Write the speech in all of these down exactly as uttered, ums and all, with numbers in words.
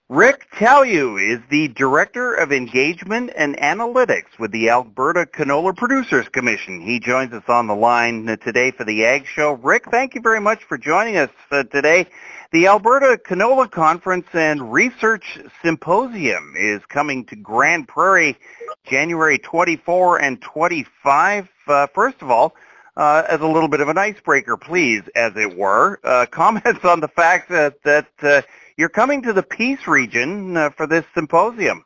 Rick Talue is the Director of Engagement and Analytics with the Alberta Canola Producers Commission. He joins us on the line today for the Ag Show. Rick, thank you very much for joining us uh, today. The Alberta Canola Conference and Research Symposium is coming to Grande Prairie January twenty-fourth and twenty-fifth. Uh, first of all, uh, as a little bit of an icebreaker, please, as it were, uh, comments on the fact that, that uh, you're coming to the Peace region uh, for this symposium.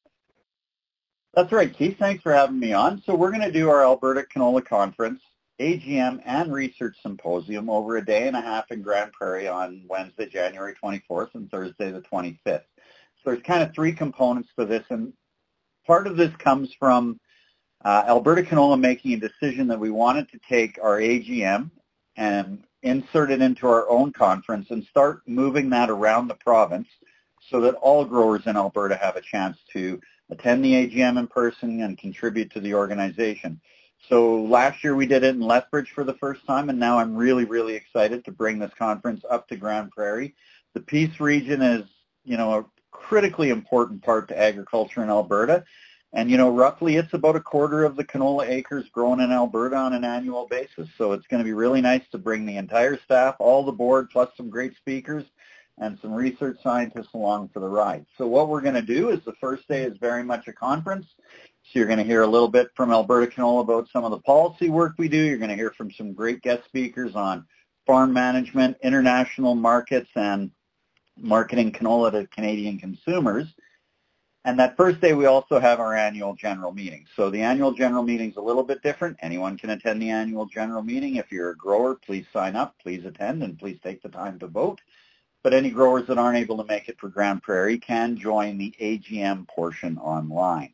That's right, Keith. Thanks for having me on. So we're going to do our Alberta Canola Conference, A G M, and Research Symposium over a day and a half in Grande Prairie on Wednesday, January twenty-fourth, and Thursday, the twenty-fifth. So there's kind of three components to this, and part of this comes from uh, Alberta Canola making a decision that we wanted to take our A G M and insert it into our own conference and start moving that around the province so that all growers in Alberta have a chance to attend the A G M in person and contribute to the organization. So last year we did it in Lethbridge for the first time, and now I'm really, really excited to bring this conference up to Grande Prairie. The Peace region is, you know, a critically important part to agriculture in Alberta. And, you know, roughly it's about a quarter of the canola acres grown in Alberta on an annual basis. So it's going to be really nice to bring the entire staff, all the board, plus some great speakers and some research scientists along for the ride. So what we're going to do is the first day is very much a conference. So you're going to hear a little bit from Alberta Canola about some of the policy work we do. You're going to hear from some great guest speakers on farm management, international markets, and marketing canola to Canadian consumers. And that first day, we also have our annual general meeting. So the annual general meeting is a little bit different. Anyone can attend the annual general meeting. If you're a grower, please sign up, please attend, and please take the time to vote. But any growers that aren't able to make it for Grande Prairie can join the A G M portion online.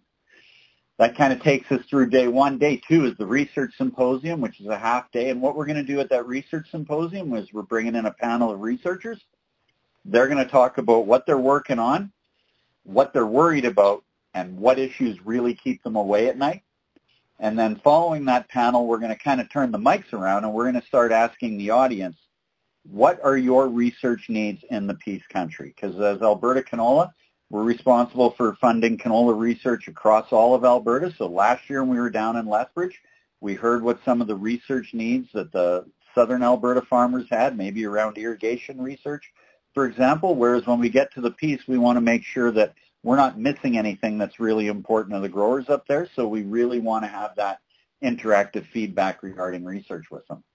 That kind of takes us through day one. Day two is the Research Symposium, which is a half day. And what we're going to do at that Research Symposium is we're bringing in a panel of researchers. They're going to talk about what they're working on, what they're worried about, and what issues really keep them away at night. And then following that panel, we're going to kind of turn the mics around and we're going to start asking the audience, what are your research needs in the Peace Country? Because as Alberta Canola, we're responsible for funding canola research across all of Alberta. So last year when we were down in Lethbridge, we heard what some of the research needs that the southern Alberta farmers had, maybe around irrigation research, for example, whereas when we get to the Peace, we want to make sure that we're not missing anything that's really important to the growers up there, so we really want to have that interactive feedback regarding research with them.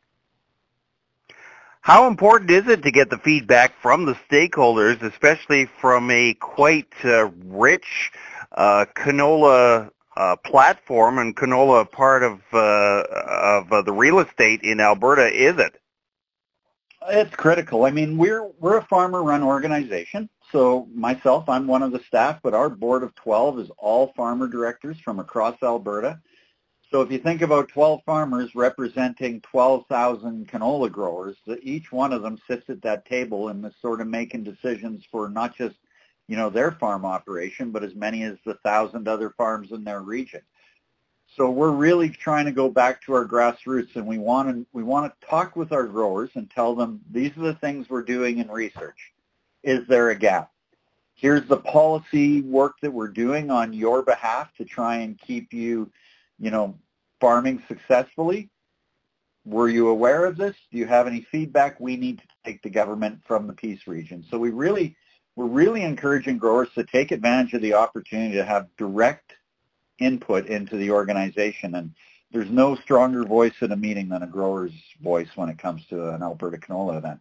How important is it to get the feedback from the stakeholders, especially from a quite uh, rich uh, canola uh, platform and canola part of, uh, of uh, the real estate in Alberta, is it? It's critical. I mean, we're we're a farmer-run organization. So myself, I'm one of the staff, but our board of twelve is all farmer directors from across Alberta. So if you think about twelve farmers representing twelve thousand canola growers, each one of them sits at that table and is sort of making decisions for not just, you know, their farm operation, but as many as the thousand other farms in their region. So we're really trying to go back to our grassroots, and we want to we want to talk with our growers and tell them these are the things we're doing in research. Is there a gap? Here's the policy work that we're doing on your behalf to try and keep you, you know, farming successfully. Were you aware of this? Do you have any feedback? We need to take the government from the Peace region. So we really, we're really encouraging growers to take advantage of the opportunity to have direct input into the organization, and there's no stronger voice at a meeting than a grower's voice when it comes to an Alberta Canola event.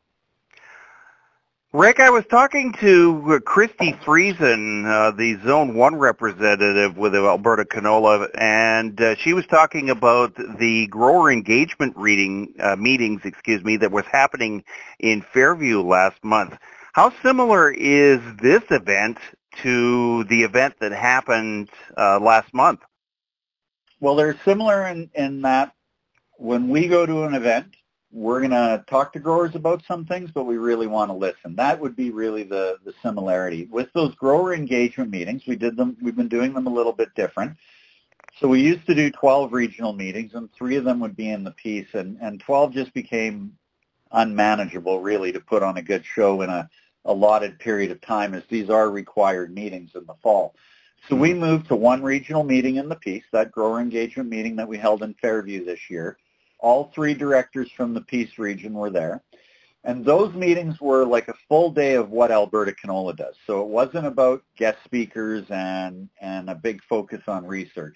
Rick, I was talking to Christy Friesen, uh, the Zone one representative with Alberta Canola, and uh, she was talking about the grower engagement reading, uh, meetings, excuse me, that was happening in Fairview last month. How similar is this event to the event that happened uh, last month? Well, they're similar in, in that when we go to an event, we're going to talk to growers about some things, but we really want to listen. That would be really the, the similarity. With those grower engagement meetings, we did them, we've been doing them a little bit different. So we used to do twelve regional meetings, and three of them would be in the Peace, and, and twelve just became unmanageable, really, to put on a good show in a allotted period of time, as these are required meetings in the fall. So we moved to one regional meeting in the Peace, that grower engagement meeting that we held in Fairview this year. All three directors from the Peace region were there. And those meetings were like a full day of what Alberta Canola does. So it wasn't about guest speakers and, and a big focus on research.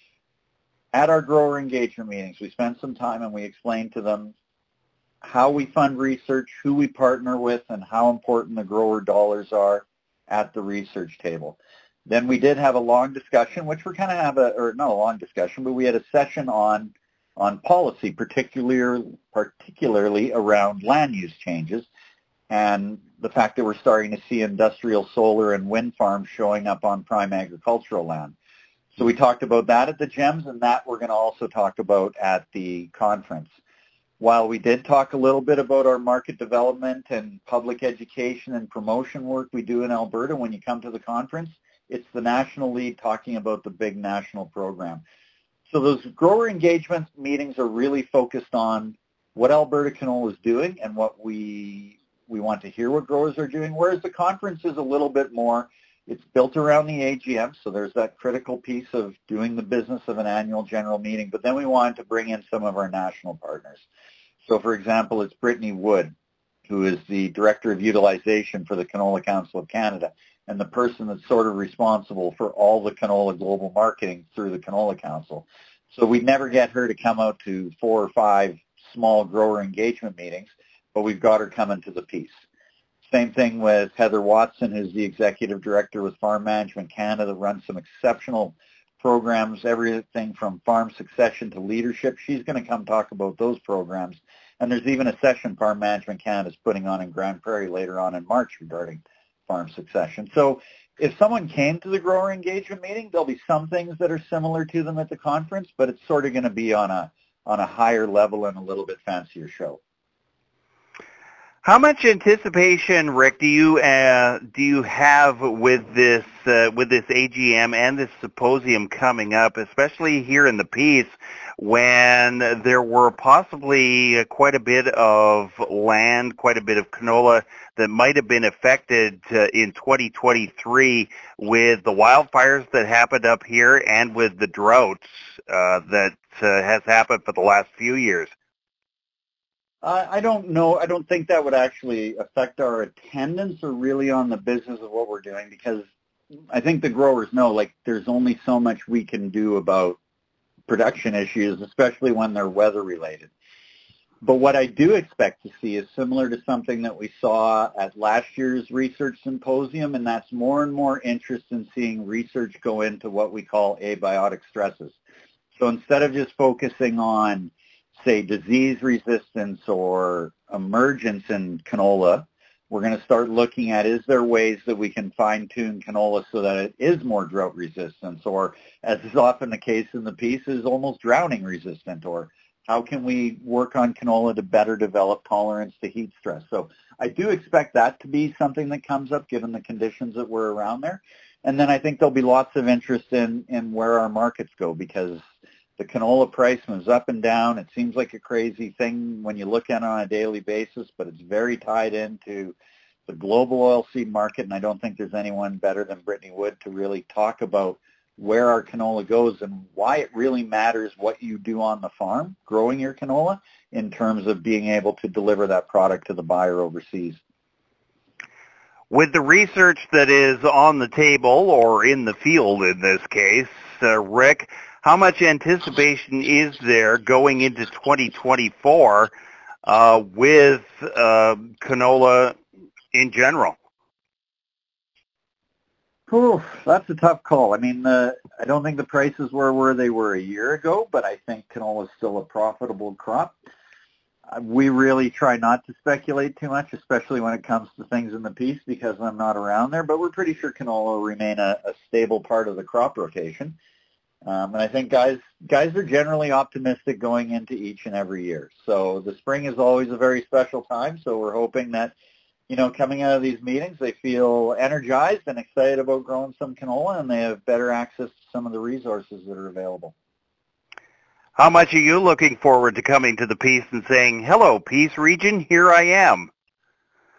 At our grower engagement meetings, we spent some time and we explained to them how we fund research, who we partner with, and how important the grower dollars are at the research table. Then we did have a long discussion, which we're kind of have a, or not a long discussion, but we had a session on on policy, particularly particularly around land use changes and the fact that we're starting to see industrial solar and wind farms showing up on prime agricultural land. So we talked about that at the GEMS, and that we're going to also talk about at the conference. While we did talk a little bit about our market development and public education and promotion work we do in Alberta when you come to the conference, it's the national lead talking about the big national program. So those grower engagement meetings are really focused on what Alberta Canola is doing and what we we want to hear what growers are doing, whereas the conference is a little bit more, it's built around the A G M, so there's that critical piece of doing the business of an annual general meeting, but then we wanted to bring in some of our national partners. So for example, it's Brittany Wood, who is the Director of Utilization for the Canola Council of Canada, and the person that's sort of responsible for all the canola global marketing through the Canola Council. So we'd never get her to come out to four or five small grower engagement meetings, but we've got her coming to the Peace. Same thing with Heather Watson, who's the Executive Director with Farm Management Canada, runs some exceptional programs, everything from farm succession to leadership. She's going to come talk about those programs. And there's even a session Farm Management Canada is putting on in Grand Prairie later on in March regarding farm succession. So if someone came to the grower engagement meeting, there'll be some things that are similar to them at the conference, but it's sort of going to be on a on a higher level and a little bit fancier show. How much anticipation, Rick, do you uh, do you have with this uh, with this A G M and this symposium coming up, especially here in the Peace, when there were possibly quite a bit of land, quite a bit of canola that might have been affected uh, in twenty twenty-three with the wildfires that happened up here and with the droughts uh, that uh, has happened for the last few years? Uh, I don't know. I don't think that would actually affect our attendance or really on the business of what we're doing, because I think the growers know, like, there's only so much we can do about production issues, especially when they're weather related. But what I do expect to see is similar to something that we saw at last year's research symposium, and that's more and more interest in seeing research go into what we call abiotic stresses. So instead of just focusing on, say, disease resistance or emergence in canola, we're going to start looking at, is there ways that we can fine-tune canola so that it is more drought resistant, or, as is often the case in the Peace, is almost drowning resistant, or how can we work on canola to better develop tolerance to heat stress? So I do expect that to be something that comes up given the conditions that were around there. And then I think there'll be lots of interest in, in where our markets go, because the canola price moves up and down. It seems like a crazy thing when you look at it on a daily basis, but it's very tied into the global oilseed market, and I don't think there's anyone better than Brittany Wood to really talk about where our canola goes and why it really matters what you do on the farm, growing your canola, in terms of being able to deliver that product to the buyer overseas. With the research that is on the table, or in the field in this case, uh, Rick, how much anticipation is there going into twenty twenty-four uh, with uh, canola in general? Ooh, that's a tough call. I mean, uh, I don't think the prices were where they were a year ago, but I think canola is still a profitable crop. Uh, we really try not to speculate too much, especially when it comes to things in the Peace, because I'm not around there, but we're pretty sure canola will remain a, a stable part of the crop rotation. Um, and I think guys guys are generally optimistic going into each and every year. So the spring is always a very special time, so we're hoping that, you know, coming out of these meetings, they feel energized and excited about growing some canola, and they have better access to some of the resources that are available. How much are you looking forward to coming to the Peace and saying, hello, Peace region, here I am?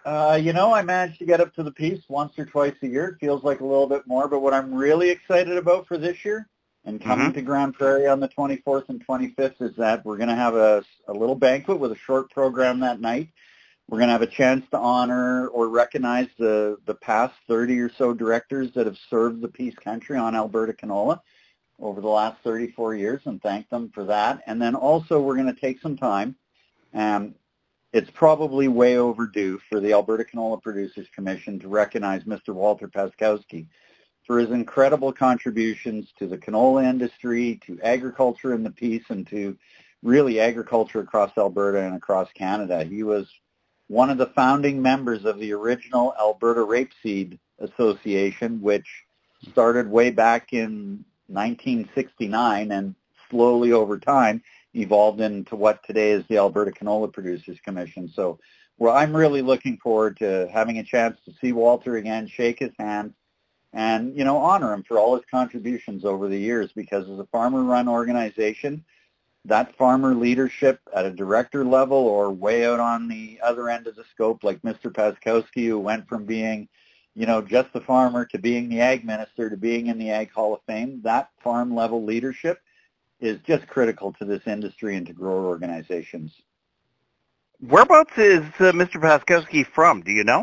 Uh, you know, I managed to get up to the piece once or twice a year. It feels like a little bit more, but what I'm really excited about for this year and coming Mm-hmm. to Grand Prairie on the twenty-fourth and twenty-fifth is that we're going to have a, a little banquet with a short program that night. We're going to have a chance to honor or recognize the, the past thirty or so directors that have served the Peace Country on Alberta canola over the last thirty-four years and thank them for that. And then also we're going to take some time. Um, it's probably way overdue for the Alberta Canola Producers Commission to recognize Mister Walter Paskowski for his incredible contributions to the canola industry, to agriculture in the Peace, and to really agriculture across Alberta and across Canada. He was one of the founding members of the original Alberta Rapeseed Association, which started way back in nineteen sixty-nine and slowly over time evolved into what today is the Alberta Canola Producers Commission. So well, I'm really looking forward to having a chance to see Walter again, shake his hand, and, you know, honor him for all his contributions over the years, because as a farmer-run organization, that farmer leadership at a director level or way out on the other end of the scope, like Mister Paskowski, who went from being, you know, just the farmer to being the ag minister to being in the Ag Hall of Fame, that farm-level leadership is just critical to this industry and to grower organizations. Whereabouts is uh, Mister Paskowski from? Do you know?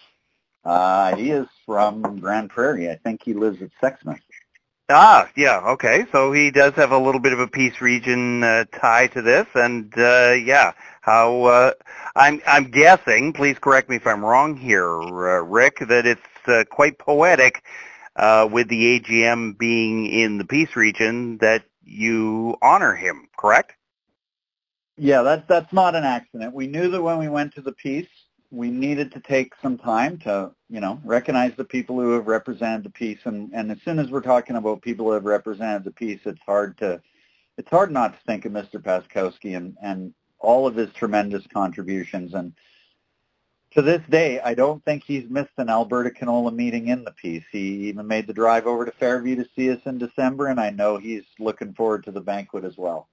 Uh, he is from Grand Prairie. I think he lives at Sexsmith. Ah, yeah, okay. So he does have a little bit of a Peace region uh, tie to this, and uh, yeah, how uh, I'm I'm guessing. Please correct me if I'm wrong here, uh, Rick. That it's uh, quite poetic uh, with the A G M being in the Peace region that you honor him. Correct? Yeah, that's that's not an accident. We knew that when we went to the Peace, we needed to take some time to, you know, recognize the people who have represented the Peace, and, and as soon as we're talking about people who have represented the Peace, it's hard to, it's hard not to think of Mister Paskowski and, and all of his tremendous contributions. And to this day, I don't think he's missed an Alberta Canola meeting in the Peace. He even made the drive over to Fairview to see us in December, and I know he's looking forward to the banquet as well.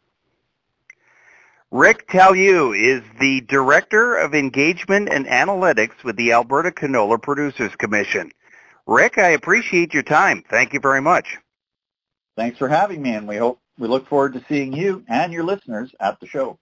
Rick Tallieu is the Director of Engagement and Analytics with the Alberta Canola Producers Commission. Rick, I appreciate your time. Thank you very much. Thanks for having me, and we hope we look forward to seeing you and your listeners at the show.